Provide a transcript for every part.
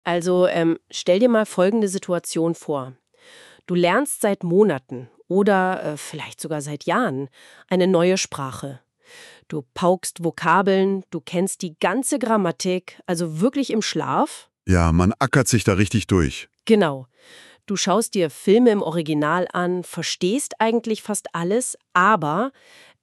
Also stell dir mal folgende Situation vor. Du lernst seit Monaten oder vielleicht sogar seit Jahren eine neue Sprache. Du paukst Vokabeln, du kennst die ganze Grammatik, also wirklich im Schlaf. Ja, man ackert sich da richtig durch. Genau. Du schaust dir Filme im Original an, verstehst eigentlich fast alles, aber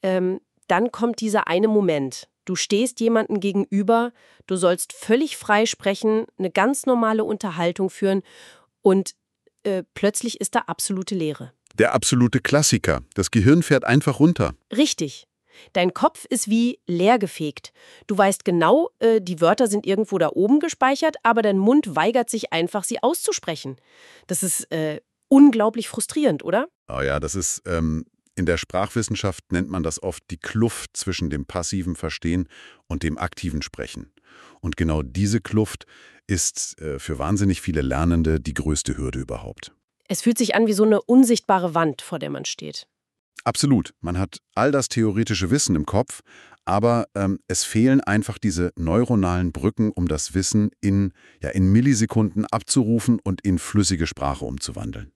dann kommt dieser eine Moment. Du stehst jemandem gegenüber, du sollst völlig frei sprechen, eine ganz normale Unterhaltung führen und plötzlich ist da absolute Leere. Der absolute Klassiker. Das Gehirn fährt einfach runter. Richtig. Dein Kopf ist wie leergefegt. Du weißt genau, die Wörter sind irgendwo da oben gespeichert, aber dein Mund weigert sich einfach, sie auszusprechen. Das ist unglaublich frustrierend, oder? Oh ja, das ist, in der Sprachwissenschaft nennt man das oft die Kluft zwischen dem passiven Verstehen und dem aktiven Sprechen. Und genau diese Kluft ist für wahnsinnig viele Lernende die größte Hürde überhaupt. Es fühlt sich an wie so eine unsichtbare Wand, vor der man steht. Absolut. Man hat all das theoretische Wissen im Kopf, aber es fehlen einfach diese neuronalen Brücken, um das Wissen in Millisekunden abzurufen und in flüssige Sprache umzuwandeln.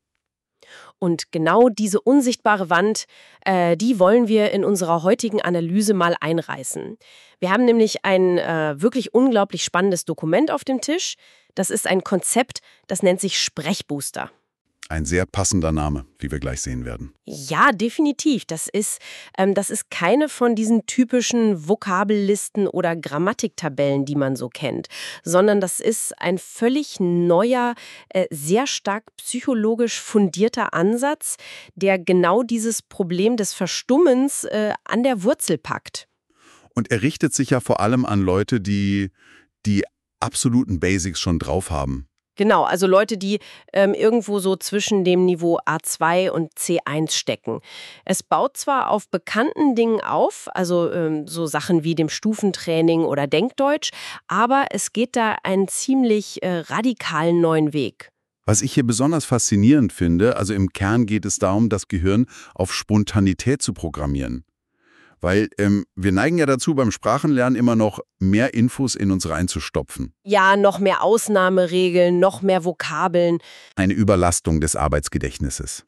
Und genau diese unsichtbare Wand, die wollen wir in unserer heutigen Analyse mal einreißen. Wir haben nämlich ein wirklich unglaublich spannendes Dokument auf dem Tisch. Das ist ein Konzept, das nennt sich Sprechbooster. Ein sehr passender Name, wie wir gleich sehen werden. Ja, definitiv. Das ist keine von diesen typischen Vokabellisten oder Grammatiktabellen, die man so kennt, sondern das ist ein völlig neuer, sehr stark psychologisch fundierter Ansatz, der genau dieses Problem des Verstummens an der Wurzel packt. Und er richtet sich ja vor allem an Leute, die die absoluten Basics schon drauf haben. Genau, also Leute, die irgendwo so zwischen dem Niveau A2 und C1 stecken. Es baut zwar auf bekannten Dingen auf, also so Sachen wie dem Stufentraining oder Denkdeutsch, aber es geht da einen ziemlich radikalen neuen Weg. Was ich hier besonders faszinierend finde, also im Kern geht es darum, das Gehirn auf Spontanität zu programmieren. Weil wir neigen ja dazu, beim Sprachenlernen immer noch mehr Infos in uns reinzustopfen. Ja, noch mehr Ausnahmeregeln, noch mehr Vokabeln. Eine Überlastung des Arbeitsgedächtnisses.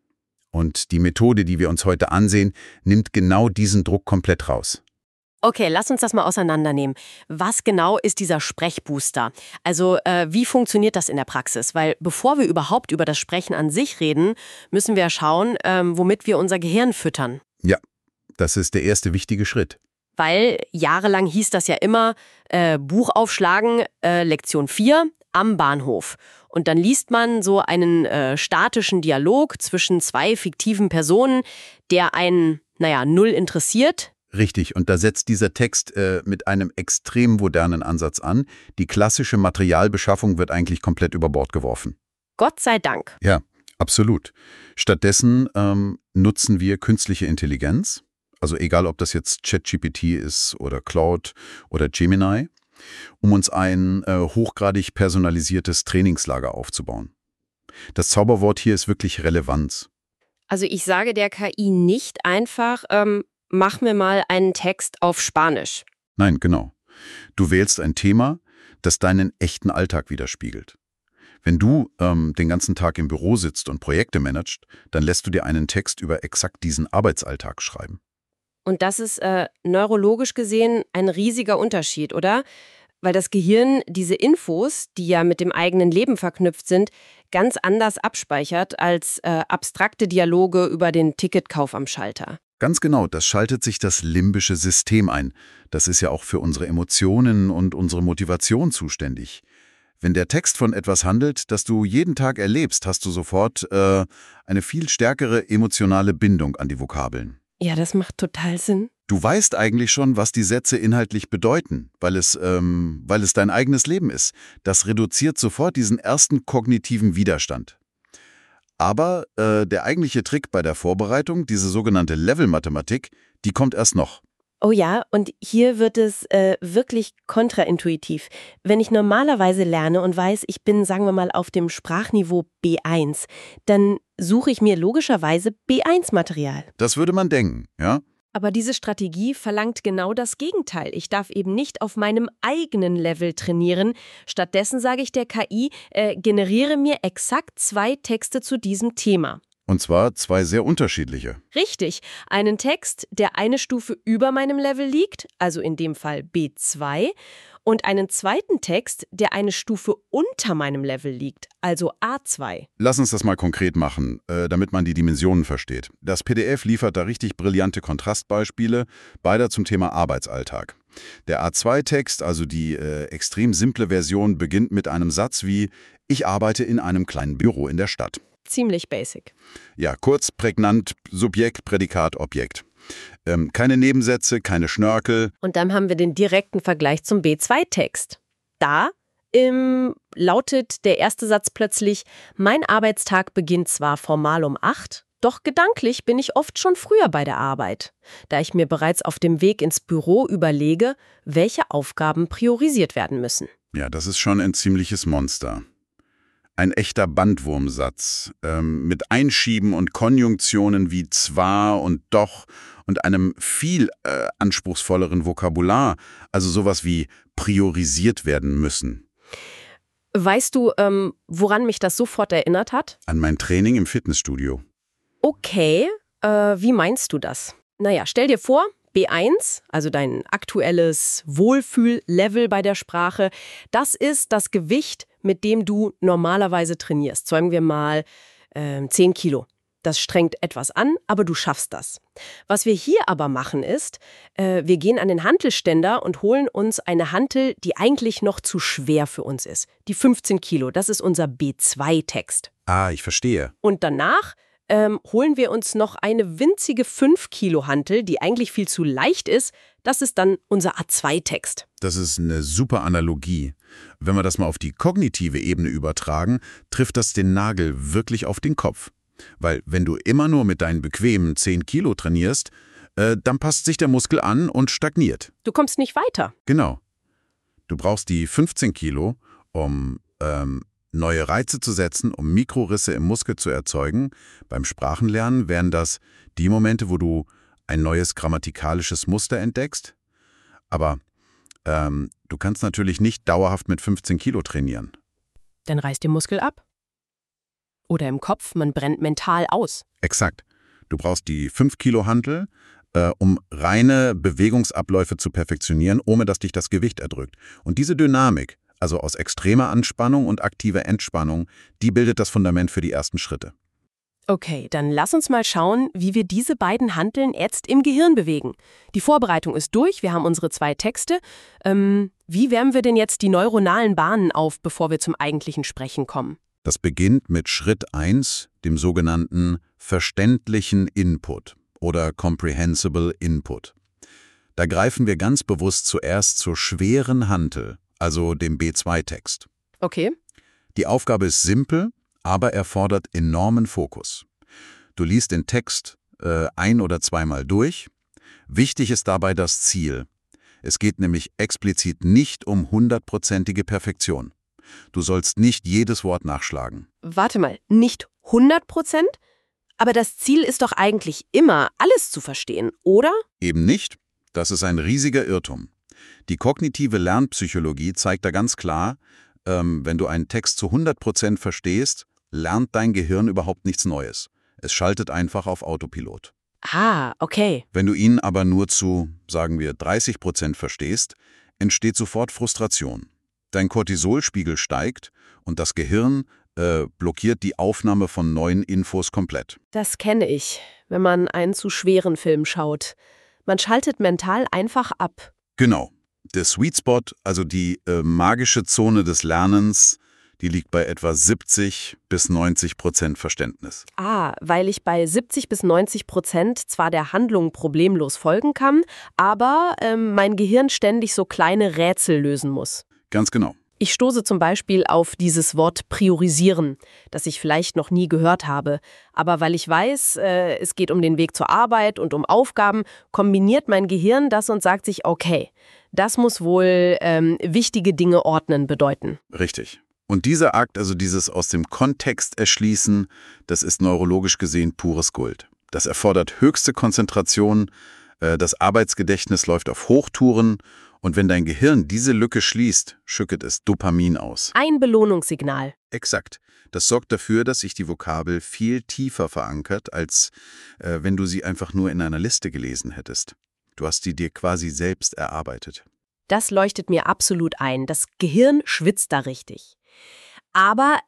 Und die Methode, die wir uns heute ansehen, nimmt genau diesen Druck komplett raus. Okay, lass uns das mal auseinandernehmen. Was genau ist dieser Sprechbooster? Also wie funktioniert das in der Praxis? Weil bevor wir überhaupt über das Sprechen an sich reden, müssen wir schauen, womit wir unser Gehirn füttern. Ja. Das ist der erste wichtige Schritt. Weil jahrelang hieß das ja immer, Buch aufschlagen, Lektion 4 am Bahnhof. Und dann liest man so einen statischen Dialog zwischen zwei fiktiven Personen, der einen, null interessiert. Richtig, und da setzt dieser Text mit einem extrem modernen Ansatz an. Die klassische Materialbeschaffung wird eigentlich komplett über Bord geworfen. Gott sei Dank. Ja, absolut. Stattdessen nutzen wir künstliche Intelligenz. Also egal, ob das jetzt ChatGPT ist oder Claude oder Gemini, um uns ein hochgradig personalisiertes Trainingslager aufzubauen. Das Zauberwort hier ist wirklich Relevanz. Also ich sage der KI nicht einfach, mach mir mal einen Text auf Spanisch. Nein, genau. Du wählst ein Thema, das deinen echten Alltag widerspiegelt. Wenn du den ganzen Tag im Büro sitzt und Projekte managst, dann lässt du dir einen Text über exakt diesen Arbeitsalltag schreiben. Und das ist neurologisch gesehen ein riesiger Unterschied, oder? Weil das Gehirn diese Infos, die ja mit dem eigenen Leben verknüpft sind, ganz anders abspeichert als abstrakte Dialoge über den Ticketkauf am Schalter. Ganz genau, das schaltet sich das limbische System ein. Das ist ja auch für unsere Emotionen und unsere Motivation zuständig. Wenn der Text von etwas handelt, das du jeden Tag erlebst, hast du sofort eine viel stärkere emotionale Bindung an die Vokabeln. Ja, das macht total Sinn. Du weißt eigentlich schon, was die Sätze inhaltlich bedeuten, weil es dein eigenes Leben ist. Das reduziert sofort diesen ersten kognitiven Widerstand. Aber der eigentliche Trick bei der Vorbereitung, diese sogenannte Level-Mathematik, die kommt erst noch. Oh ja, und hier wird es wirklich kontraintuitiv. Wenn ich normalerweise lerne und weiß, ich bin, sagen wir mal, auf dem Sprachniveau B1, dann suche ich mir logischerweise B1-Material. Das würde man denken, ja? Aber diese Strategie verlangt genau das Gegenteil. Ich darf eben nicht auf meinem eigenen Level trainieren. Stattdessen sage ich der KI, generiere mir exakt 2 Texte zu diesem Thema. Und zwar 2 sehr unterschiedliche. Richtig, einen Text, der eine Stufe über meinem Level liegt, also in dem Fall B2, und einen zweiten Text, der eine Stufe unter meinem Level liegt, also A2. Lass uns das mal konkret machen, damit man die Dimensionen versteht. Das PDF liefert da richtig brillante Kontrastbeispiele, beide zum Thema Arbeitsalltag. Der A2-Text, also die extrem simple Version, beginnt mit einem Satz wie „Ich arbeite in einem kleinen Büro in der Stadt." Ziemlich basic. Ja, kurz, prägnant, Subjekt, Prädikat, Objekt. Keine Nebensätze, keine Schnörkel. Und dann haben wir den direkten Vergleich zum B2-Text. Da lautet der erste Satz plötzlich, mein Arbeitstag beginnt zwar formal um 8, doch gedanklich bin ich oft schon früher bei der Arbeit, da ich mir bereits auf dem Weg ins Büro überlege, welche Aufgaben priorisiert werden müssen. Ja, das ist schon ein ziemliches Monster. Ein echter Bandwurmsatz, mit Einschieben und Konjunktionen wie zwar und doch und einem viel anspruchsvolleren Vokabular, also sowas wie priorisiert werden müssen. Weißt du, woran mich das sofort erinnert hat? An mein Training im Fitnessstudio. Okay, wie meinst du das? Naja, stell dir vor, B1, also dein aktuelles Wohlfühllevel bei der Sprache, das ist das Gewicht, mit dem du normalerweise trainierst. Sagen wir mal 10 Kilo. Das strengt etwas an, aber du schaffst das. Was wir hier aber machen ist, wir gehen an den Hantelständer und holen uns eine Hantel, die eigentlich noch zu schwer für uns ist. Die 15 Kilo, das ist unser B2-Text. Ah, ich verstehe. Und danach holen wir uns noch eine winzige 5-Kilo-Hantel, die eigentlich viel zu leicht ist. Das ist dann unser A2-Text. Das ist eine super Analogie. Wenn wir das mal auf die kognitive Ebene übertragen, trifft das den Nagel wirklich auf den Kopf. Weil wenn du immer nur mit deinen bequemen 10 Kilo trainierst, dann passt sich der Muskel an und stagniert. Du kommst nicht weiter. Genau. Du brauchst die 15 Kilo, um neue Reize zu setzen, um Mikrorisse im Muskel zu erzeugen. Beim Sprachenlernen wären das die Momente, wo du ein neues grammatikalisches Muster entdeckst. Aber du kannst natürlich nicht dauerhaft mit 15 Kilo trainieren. Dann reißt der Muskel ab. Oder im Kopf, man brennt mental aus. Exakt. Du brauchst die 5-Kilo-Hantel, um reine Bewegungsabläufe zu perfektionieren, ohne dass dich das Gewicht erdrückt. Und diese Dynamik, also aus extremer Anspannung und aktiver Entspannung, die bildet das Fundament für die ersten Schritte. Okay, dann lass uns mal schauen, wie wir diese beiden Hanteln jetzt im Gehirn bewegen. Die Vorbereitung ist durch, wir haben unsere 2 Texte. Wie wärmen wir denn jetzt die neuronalen Bahnen auf, bevor wir zum eigentlichen Sprechen kommen? Das beginnt mit Schritt 1, dem sogenannten verständlichen Input oder Comprehensible Input. Da greifen wir ganz bewusst zuerst zur schweren Hantel, also dem B2-Text. Okay. Die Aufgabe ist simpel, aber erfordert enormen Fokus. Du liest den Text 1- oder zweimal durch. Wichtig ist dabei das Ziel. Es geht nämlich explizit nicht um 100%ige Perfektion. Du sollst nicht jedes Wort nachschlagen. Warte mal, nicht 100%? Aber das Ziel ist doch eigentlich immer, alles zu verstehen, oder? Eben nicht. Das ist ein riesiger Irrtum. Die kognitive Lernpsychologie zeigt da ganz klar, wenn du einen Text zu 100% verstehst, lernt dein Gehirn überhaupt nichts Neues. Es schaltet einfach auf Autopilot. Ah, okay. Wenn du ihn aber nur zu, sagen wir, 30% verstehst, entsteht sofort Frustration. Dein Cortisolspiegel steigt und das Gehirn blockiert die Aufnahme von neuen Infos komplett. Das kenne ich, wenn man einen zu schweren Film schaut. Man schaltet mental einfach ab. Genau. Der Sweet Spot, also die magische Zone des Lernens, die liegt bei etwa 70-90% Verständnis. Ah, weil ich bei 70-90% zwar der Handlung problemlos folgen kann, aber mein Gehirn ständig so kleine Rätsel lösen muss. Ganz genau. Ich stoße zum Beispiel auf dieses Wort priorisieren, das ich vielleicht noch nie gehört habe. Aber weil ich weiß, es geht um den Weg zur Arbeit und um Aufgaben, kombiniert mein Gehirn das und sagt sich, okay, das muss wohl wichtige Dinge ordnen bedeuten. Richtig. Und dieser Akt, also dieses aus dem Kontext erschließen, das ist neurologisch gesehen pures Gold. Das erfordert höchste Konzentration, Das Arbeitsgedächtnis läuft auf Hochtouren und wenn dein Gehirn diese Lücke schließt, schüttet es Dopamin aus. Ein Belohnungssignal. Exakt. Das sorgt dafür, dass sich die Vokabel viel tiefer verankert, als wenn du sie einfach nur in einer Liste gelesen hättest. Du hast sie dir quasi selbst erarbeitet. Das leuchtet mir absolut ein. Das Gehirn schwitzt da richtig. Aber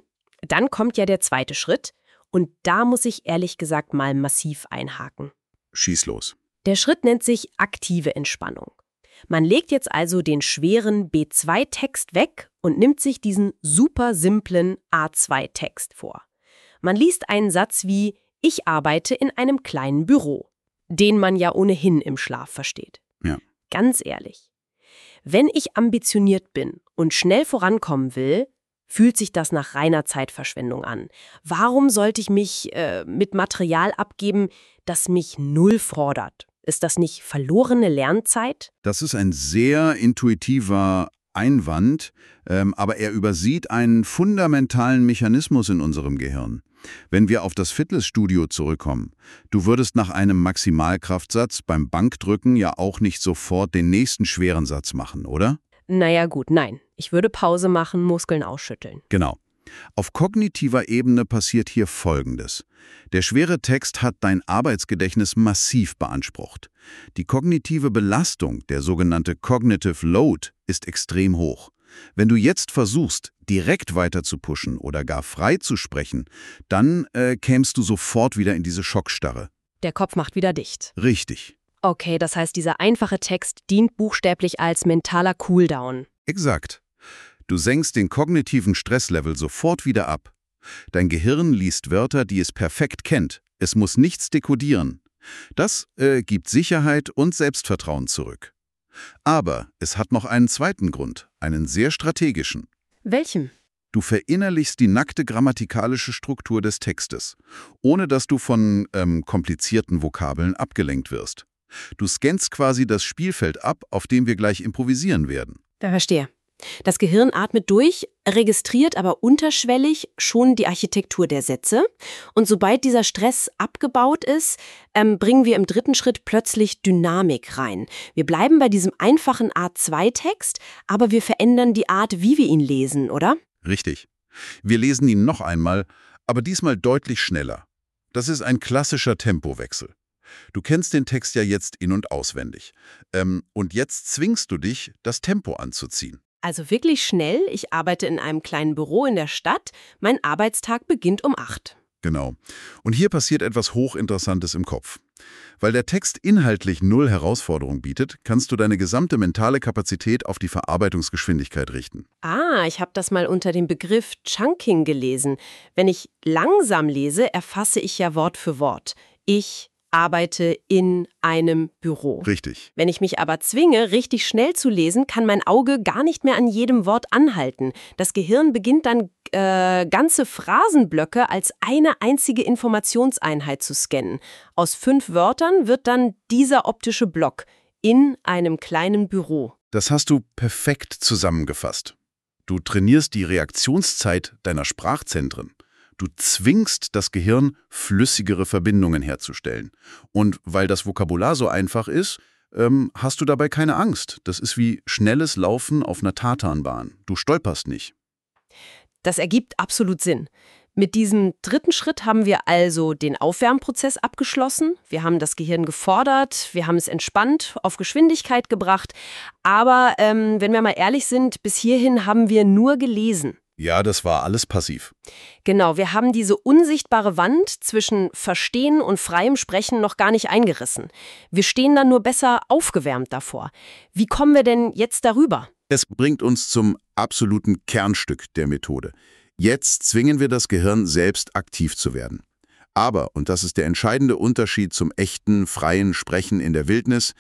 dann kommt ja der zweite Schritt und da muss ich ehrlich gesagt mal massiv einhaken. Schieß los. Der Schritt nennt sich aktive Entspannung. Man legt jetzt also den schweren B2-Text weg und nimmt sich diesen super simplen A2-Text vor. Man liest einen Satz wie „Ich arbeite in einem kleinen Büro", den man ja ohnehin im Schlaf versteht. Ja. Ganz ehrlich, wenn ich ambitioniert bin und schnell vorankommen will, fühlt sich das nach reiner Zeitverschwendung an. Warum sollte ich mich mit Material abgeben, das mich null fordert? Ist das nicht verlorene Lernzeit? Das ist ein sehr intuitiver Einwand, aber er übersieht einen fundamentalen Mechanismus in unserem Gehirn. Wenn wir auf das Fitnessstudio zurückkommen, du würdest nach einem Maximalkraftsatz beim Bankdrücken ja auch nicht sofort den nächsten schweren Satz machen, oder? Naja gut, nein. Ich würde Pause machen, Muskeln ausschütteln. Genau. Auf kognitiver Ebene passiert hier Folgendes. Der schwere Text hat dein Arbeitsgedächtnis massiv beansprucht. Die kognitive Belastung, der sogenannte Cognitive Load, ist extrem hoch. Wenn du jetzt versuchst, direkt weiter zu pushen oder gar frei zu sprechen, dann kämst du sofort wieder in diese Schockstarre. Der Kopf macht wieder dicht. Richtig. Okay, das heißt, dieser einfache Text dient buchstäblich als mentaler Cooldown. Exakt. Du senkst den kognitiven Stresslevel sofort wieder ab. Dein Gehirn liest Wörter, die es perfekt kennt. Es muss nichts dekodieren. Das gibt Sicherheit und Selbstvertrauen zurück. Aber es hat noch einen zweiten Grund, einen sehr strategischen. Welchem? Du verinnerlichst die nackte grammatikalische Struktur des Textes, ohne dass du von komplizierten Vokabeln abgelenkt wirst. Du scannst quasi das Spielfeld ab, auf dem wir gleich improvisieren werden. Ja, verstehe. Das Gehirn atmet durch, registriert aber unterschwellig schon die Architektur der Sätze. Und sobald dieser Stress abgebaut ist, bringen wir im dritten Schritt plötzlich Dynamik rein. Wir bleiben bei diesem einfachen A2-Text, aber wir verändern die Art, wie wir ihn lesen, oder? Richtig. Wir lesen ihn noch einmal, aber diesmal deutlich schneller. Das ist ein klassischer Tempowechsel. Du kennst den Text ja jetzt in- und auswendig. Und jetzt zwingst du dich, das Tempo anzuziehen. Also wirklich schnell. Ich arbeite in einem kleinen Büro in der Stadt. Mein Arbeitstag beginnt um 8. Genau. Und hier passiert etwas Hochinteressantes im Kopf. Weil der Text inhaltlich null Herausforderung bietet, kannst du deine gesamte mentale Kapazität auf die Verarbeitungsgeschwindigkeit richten. Ah, ich habe das mal unter dem Begriff Chunking gelesen. Wenn ich langsam lese, erfasse ich ja Wort für Wort. Ich arbeite in einem Büro. Richtig. Wenn ich mich aber zwinge, richtig schnell zu lesen, kann mein Auge gar nicht mehr an jedem Wort anhalten. Das Gehirn beginnt dann ganze Phrasenblöcke als eine einzige Informationseinheit zu scannen. Aus 5 Wörtern wird dann dieser optische Block in einem kleinen Büro. Das hast du perfekt zusammengefasst. Du trainierst die Reaktionszeit deiner Sprachzentren. Du zwingst das Gehirn, flüssigere Verbindungen herzustellen. Und weil das Vokabular so einfach ist, hast du dabei keine Angst. Das ist wie schnelles Laufen auf einer Tartanbahn. Du stolperst nicht. Das ergibt absolut Sinn. Mit diesem dritten Schritt haben wir also den Aufwärmprozess abgeschlossen. Wir haben das Gehirn gefordert, wir haben es entspannt, auf Geschwindigkeit gebracht. Aber wenn wir mal ehrlich sind, bis hierhin haben wir nur gelesen. Ja, das war alles passiv. Genau, wir haben diese unsichtbare Wand zwischen Verstehen und freiem Sprechen noch gar nicht eingerissen. Wir stehen dann nur besser aufgewärmt davor. Wie kommen wir denn jetzt darüber? Es bringt uns zum absoluten Kernstück der Methode. Jetzt zwingen wir das Gehirn, selbst aktiv zu werden. Aber, und das ist der entscheidende Unterschied zum echten, freien Sprechen in der Wildnis,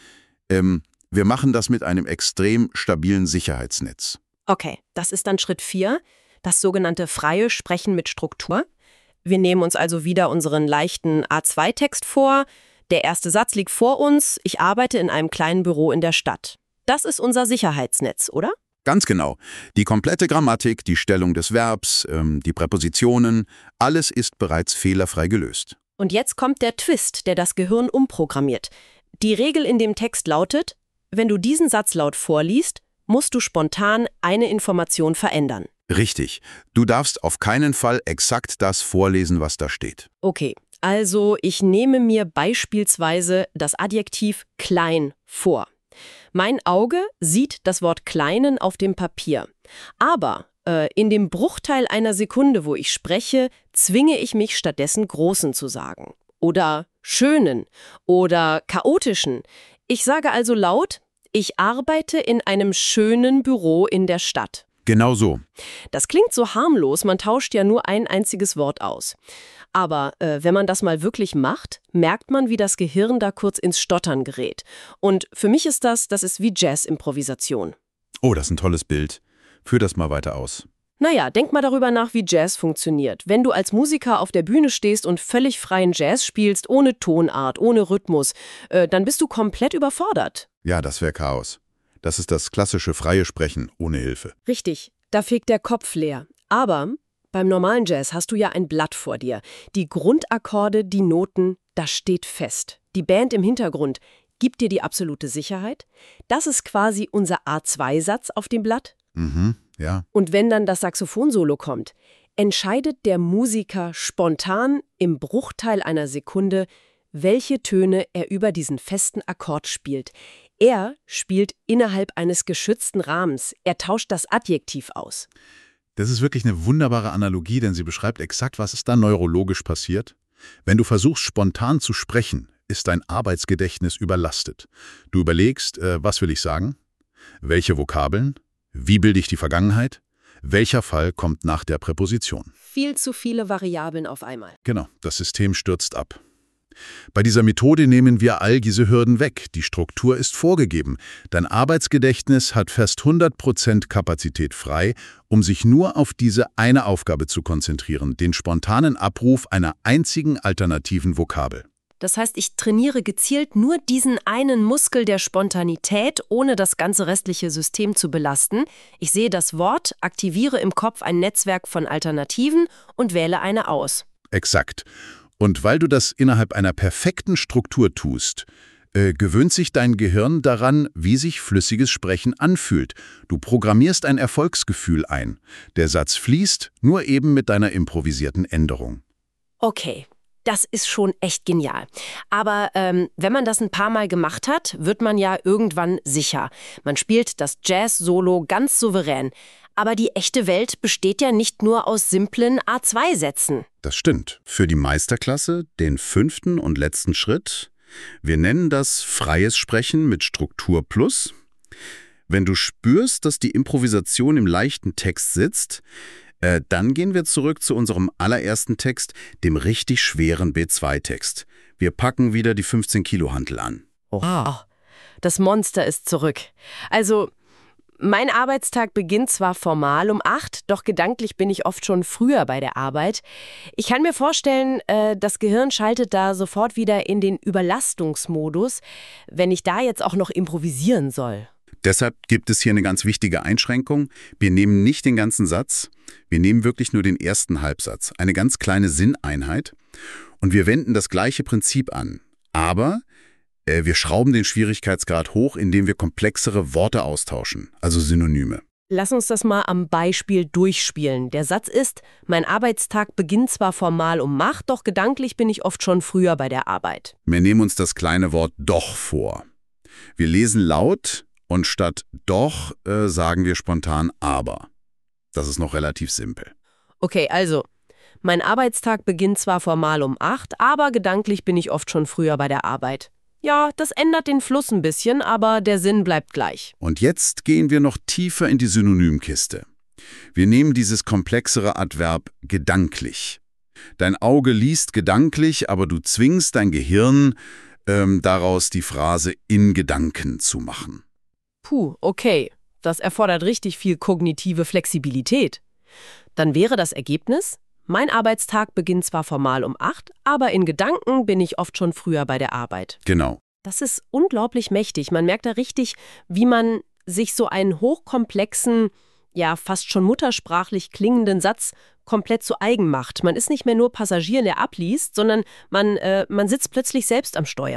wir machen das mit einem extrem stabilen Sicherheitsnetz. Okay, das ist dann Schritt 4, das sogenannte freie Sprechen mit Struktur. Wir nehmen uns also wieder unseren leichten A2-Text vor. Der erste Satz liegt vor uns. Ich arbeite in einem kleinen Büro in der Stadt. Das ist unser Sicherheitsnetz, oder? Ganz genau. Die komplette Grammatik, die Stellung des Verbs, die Präpositionen, alles ist bereits fehlerfrei gelöst. Und jetzt kommt der Twist, der das Gehirn umprogrammiert. Die Regel in dem Text lautet, wenn du diesen Satz laut vorliest, musst du spontan eine Information verändern. Richtig. Du darfst auf keinen Fall exakt das vorlesen, was da steht. Okay, also ich nehme mir beispielsweise das Adjektiv klein vor. Mein Auge sieht das Wort kleinen auf dem Papier. Aber in dem Bruchteil einer Sekunde, wo ich spreche, zwinge ich mich stattdessen großen zu sagen. Oder schönen. Oder chaotischen. Ich sage also laut, ich arbeite in einem schönen Büro in der Stadt. Genau so. Das klingt so harmlos, man tauscht ja nur ein einziges Wort aus. Aber wenn man das mal wirklich macht, merkt man, wie das Gehirn da kurz ins Stottern gerät. Und für mich ist das ist wie Jazz-Improvisation. Oh, das ist ein tolles Bild. Führ das mal weiter aus. Naja, denk mal darüber nach, wie Jazz funktioniert. Wenn du als Musiker auf der Bühne stehst und völlig freien Jazz spielst, ohne Tonart, ohne Rhythmus, dann bist du komplett überfordert. Ja, das wäre Chaos. Das ist das klassische freie Sprechen ohne Hilfe. Richtig, da fegt der Kopf leer. Aber beim normalen Jazz hast du ja ein Blatt vor dir. Die Grundakkorde, die Noten, das steht fest. Die Band im Hintergrund gibt dir die absolute Sicherheit. Das ist quasi unser A2-Satz auf dem Blatt. Ja. Und wenn dann das Saxophonsolo kommt, entscheidet der Musiker spontan im Bruchteil einer Sekunde, welche Töne er über diesen festen Akkord spielt. Er spielt innerhalb eines geschützten Rahmens. Er tauscht das Adjektiv aus. Das ist wirklich eine wunderbare Analogie, denn sie beschreibt exakt, was ist da neurologisch passiert. Wenn du versuchst, spontan zu sprechen, ist dein Arbeitsgedächtnis überlastet. Du überlegst, was will ich sagen? Welche Vokabeln? Wie bilde ich die Vergangenheit? Welcher Fall kommt nach der Präposition? Viel zu viele Variablen auf einmal. Genau, das System stürzt ab. Bei dieser Methode nehmen wir all diese Hürden weg. Die Struktur ist vorgegeben. Dein Arbeitsgedächtnis hat fast 100% Kapazität frei, um sich nur auf diese eine Aufgabe zu konzentrieren, den spontanen Abruf einer einzigen alternativen Vokabel. Das heißt, ich trainiere gezielt nur diesen einen Muskel der Spontanität, ohne das ganze restliche System zu belasten. Ich sehe das Wort, aktiviere im Kopf ein Netzwerk von Alternativen und wähle eine aus. Exakt. Und weil du das innerhalb einer perfekten Struktur tust, gewöhnt sich dein Gehirn daran, wie sich flüssiges Sprechen anfühlt. Du programmierst ein Erfolgsgefühl ein. Der Satz fließt, nur eben mit deiner improvisierten Änderung. Okay. Das ist schon echt genial. Aber wenn man das ein paar Mal gemacht hat, wird man ja irgendwann sicher. Man spielt das Jazz-Solo ganz souverän. Aber die echte Welt besteht ja nicht nur aus simplen A2-Sätzen. Das stimmt. Für die Meisterklasse, den 5. und letzten Schritt, wir nennen das freies Sprechen mit Struktur plus. Wenn du spürst, dass die Improvisation im leichten Text sitzt, dann gehen wir zurück zu unserem allerersten Text, dem richtig schweren B2-Text. Wir packen wieder die 15-Kilo-Hantel an. Wow, das Monster ist zurück. Also, mein Arbeitstag beginnt zwar formal um 8, doch gedanklich bin ich oft schon früher bei der Arbeit. Ich kann mir vorstellen, das Gehirn schaltet da sofort wieder in den Überlastungsmodus, wenn ich da jetzt auch noch improvisieren soll. Deshalb gibt es hier eine ganz wichtige Einschränkung. Wir nehmen nicht den ganzen Satz, wir nehmen wirklich nur den ersten Halbsatz, eine ganz kleine Sinneinheit. Und wir wenden das gleiche Prinzip an. Aber wir schrauben den Schwierigkeitsgrad hoch, indem wir komplexere Worte austauschen, also Synonyme. Lass uns das mal am Beispiel durchspielen. Der Satz ist, mein Arbeitstag beginnt zwar formal um 8, doch gedanklich bin ich oft schon früher bei der Arbeit. Wir nehmen uns das kleine Wort doch vor. Wir lesen laut und statt doch sagen wir spontan aber. Das ist noch relativ simpel. Okay, also, mein Arbeitstag beginnt zwar formal um 8, aber gedanklich bin ich oft schon früher bei der Arbeit. Ja, das ändert den Fluss ein bisschen, aber der Sinn bleibt gleich. Und jetzt gehen wir noch tiefer in die Synonymkiste. Wir nehmen dieses komplexere Adverb gedanklich. Dein Auge liest gedanklich, aber du zwingst dein Gehirn, daraus die Phrase in Gedanken zu machen. Puh, okay. Das erfordert richtig viel kognitive Flexibilität. Dann wäre das Ergebnis: Mein Arbeitstag beginnt zwar formal um 8, aber in Gedanken bin ich oft schon früher bei der Arbeit. Genau. Das ist unglaublich mächtig. Man merkt da richtig, wie man sich so einen hochkomplexen, ja fast schon muttersprachlich klingenden Satz komplett zu eigen macht. Man ist nicht mehr nur Passagier, der abliest, sondern man sitzt plötzlich selbst am Steuern.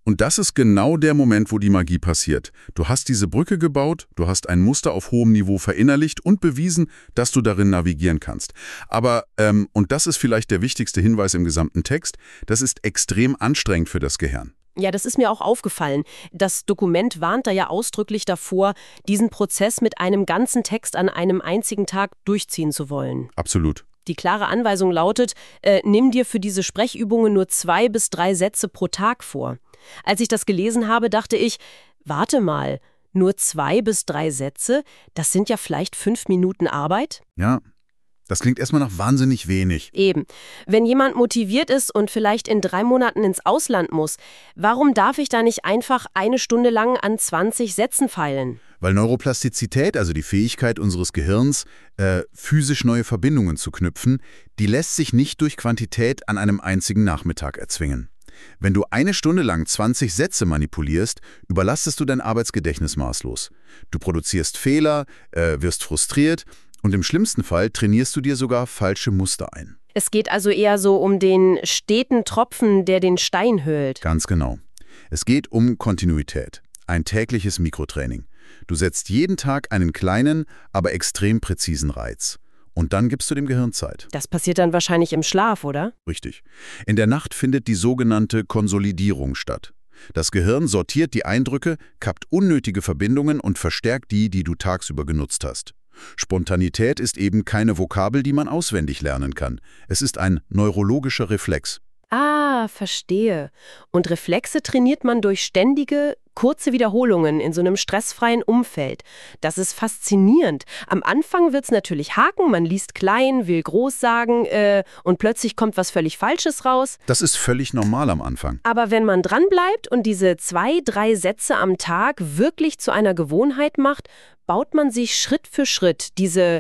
Und das ist genau der Moment, wo die Magie passiert. Du hast diese Brücke gebaut, du hast ein Muster auf hohem Niveau verinnerlicht und bewiesen, dass du darin navigieren kannst. Aber, und das ist vielleicht der wichtigste Hinweis im gesamten Text, das ist extrem anstrengend für das Gehirn. Ja, das ist mir auch aufgefallen. Das Dokument warnt da ja ausdrücklich davor, diesen Prozess mit einem ganzen Text an einem einzigen Tag durchziehen zu wollen. Absolut. Die klare Anweisung lautet, nimm dir für diese Sprechübungen nur 2 bis 3 Sätze pro Tag vor. Als ich das gelesen habe, dachte ich, warte mal, nur 2 bis 3 Sätze, das sind ja vielleicht 5 Minuten Arbeit? Ja, das klingt erstmal nach wahnsinnig wenig. Eben. Wenn jemand motiviert ist und vielleicht in 3 Monaten ins Ausland muss, warum darf ich da nicht einfach 1 Stunde lang an 20 Sätzen feilen? Weil Neuroplastizität, also die Fähigkeit unseres Gehirns, physisch neue Verbindungen zu knüpfen, die lässt sich nicht durch Quantität an einem einzigen Nachmittag erzwingen. Wenn du 1 Stunde lang 20 Sätze manipulierst, überlastest du dein Arbeitsgedächtnis maßlos. Du produzierst Fehler, wirst frustriert und im schlimmsten Fall trainierst du dir sogar falsche Muster ein. Es geht also eher so um den steten Tropfen, der den Stein höhlt. Ganz genau. Es geht um Kontinuität, ein tägliches Mikrotraining. Du setzt jeden Tag einen kleinen, aber extrem präzisen Reiz. Und dann gibst du dem Gehirn Zeit. Das passiert dann wahrscheinlich im Schlaf, oder? Richtig. In der Nacht findet die sogenannte Konsolidierung statt. Das Gehirn sortiert die Eindrücke, kappt unnötige Verbindungen und verstärkt die, die du tagsüber genutzt hast. Spontanität ist eben keine Vokabel, die man auswendig lernen kann. Es ist ein neurologischer Reflex. Ah, verstehe. Und Reflexe trainiert man durch ständige, kurze Wiederholungen in so einem stressfreien Umfeld. Das ist faszinierend. Am Anfang wird's natürlich haken, man liest klein, will groß sagen und plötzlich kommt was völlig Falsches raus. Das ist völlig normal am Anfang. Aber wenn man dranbleibt und diese 2, 3 Sätze am Tag wirklich zu einer Gewohnheit macht, baut man sich Schritt für Schritt diese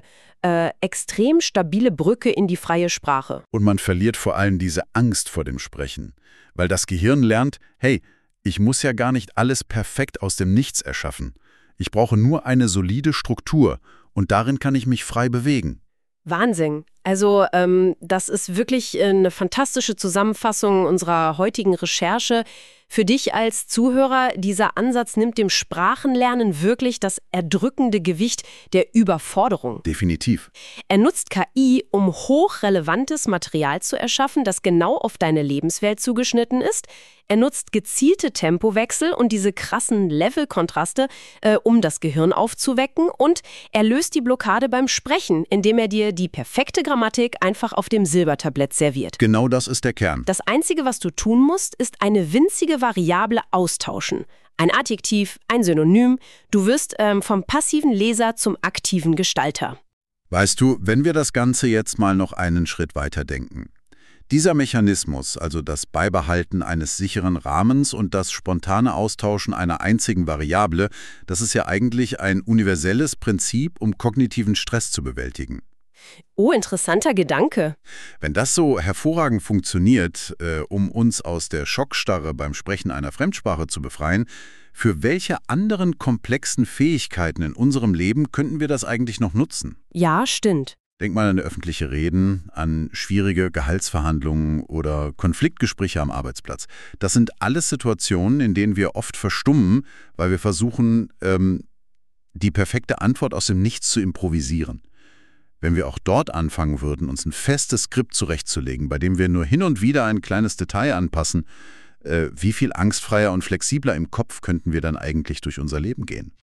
extrem stabile Brücke in die freie Sprache. Und man verliert vor allem diese Angst vor dem Sprechen. Weil das Gehirn lernt, hey, ich muss ja gar nicht alles perfekt aus dem Nichts erschaffen. Ich brauche nur eine solide Struktur und darin kann ich mich frei bewegen. Wahnsinn. Also das ist wirklich eine fantastische Zusammenfassung unserer heutigen Recherche. Für dich als Zuhörer, dieser Ansatz nimmt dem Sprachenlernen wirklich das erdrückende Gewicht der Überforderung. Definitiv. Er nutzt KI, um hochrelevantes Material zu erschaffen, das genau auf deine Lebenswelt zugeschnitten ist. Er nutzt gezielte Tempowechsel und diese krassen Levelkontraste, um das Gehirn aufzuwecken. Und er löst die Blockade beim Sprechen, indem er dir die perfekte Grammatik einfach auf dem Silbertablett serviert. Genau das ist der Kern. Das Einzige, was du tun musst, ist eine winzige Variable austauschen. Ein Adjektiv, ein Synonym. Du wirst vom passiven Leser zum aktiven Gestalter. Weißt du, wenn wir das Ganze jetzt mal noch einen Schritt weiter denken. Dieser Mechanismus, also das Beibehalten eines sicheren Rahmens und das spontane Austauschen einer einzigen Variable, das ist ja eigentlich ein universelles Prinzip, um kognitiven Stress zu bewältigen. Oh, interessanter Gedanke. Wenn das so hervorragend funktioniert, um uns aus der Schockstarre beim Sprechen einer Fremdsprache zu befreien, für welche anderen komplexen Fähigkeiten in unserem Leben könnten wir das eigentlich noch nutzen? Ja, stimmt. Denk mal an öffentliche Reden, an schwierige Gehaltsverhandlungen oder Konfliktgespräche am Arbeitsplatz. Das sind alles Situationen, in denen wir oft verstummen, weil wir versuchen, die perfekte Antwort aus dem Nichts zu improvisieren. Wenn wir auch dort anfangen würden, uns ein festes Skript zurechtzulegen, bei dem wir nur hin und wieder ein kleines Detail anpassen, wie viel angstfreier und flexibler im Kopf könnten wir dann eigentlich durch unser Leben gehen?